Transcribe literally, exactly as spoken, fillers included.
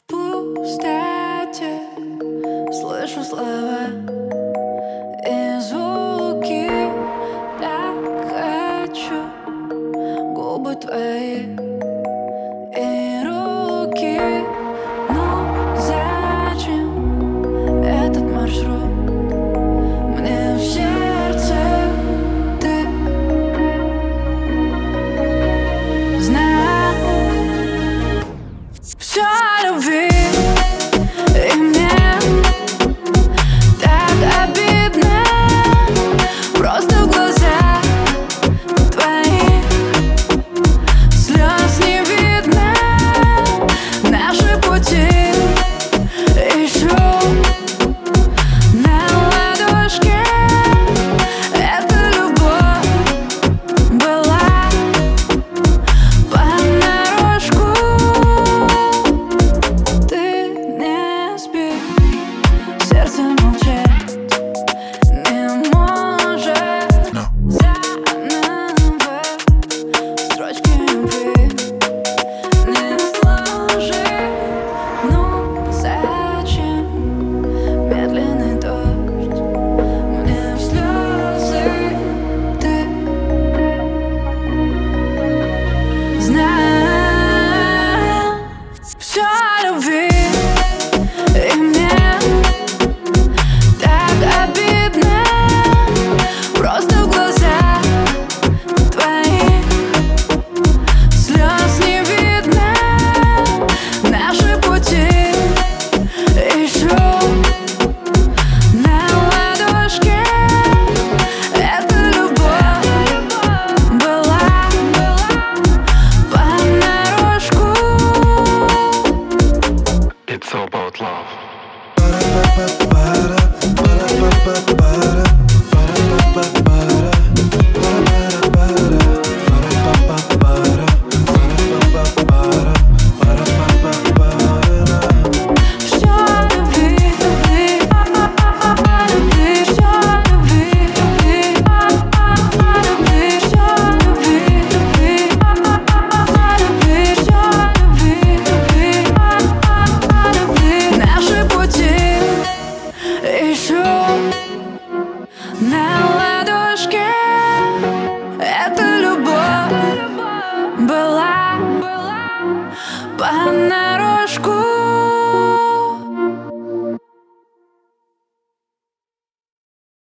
пустоте слышу слова и звуки. Так хочу губы твои и руки. Но зачем этот маршрут? Мне в сердце ты. Знаю всё о любви, и мне так обидно. Просто в глазах твоих слез не видно. Наши пути ищу на ладошке. Эта любовь была понарошку. Ты не спишь, сердце молчать не может. No. Заново строчки любви не сложить. Ну зачем медленный дождь? Мне в слезы ты. Знаю всё о любви, и мне так обидно. Просто в глазах твоих слез не видно. Наши пути ищу на ладошке. Эта любовь была понарошку. It's all about love.